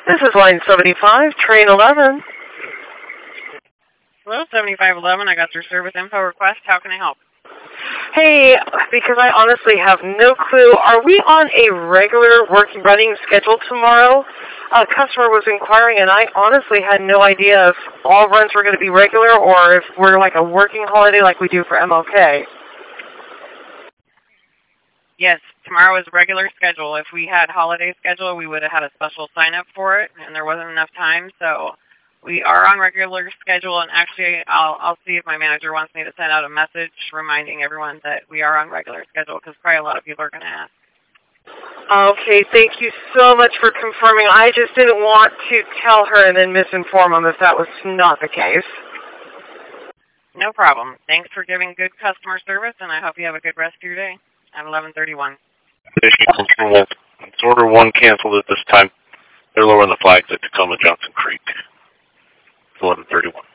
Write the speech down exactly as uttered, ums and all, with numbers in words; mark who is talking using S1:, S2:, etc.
S1: This is line seventy-five, train eleven.
S2: Hello, seventy-five eleven. I got your service info request. How can I help?
S1: Hey, because I honestly have no clue. Are we on a regular working running schedule tomorrow? A customer was inquiring, and I honestly had no idea if all runs were going to be regular or if we're like a working holiday like we do for M L K.
S2: Yes, tomorrow is regular schedule. If we had holiday schedule, we would have had a special sign-up for it, and there wasn't enough time, so we are on regular schedule, and actually I'll, I'll see if my manager wants me to send out a message reminding everyone that we are on regular schedule, because probably a lot of people are going to ask.
S1: Okay, thank you so much for confirming. I just didn't want to tell her and then misinform them if that was not the case.
S2: No problem. Thanks for giving good customer service, and I hope you have a good rest of your day. At eleven thirty-one.
S3: It's order one canceled at this time. They're lowering the flags at Tacoma Johnson Creek. eleven thirty-one.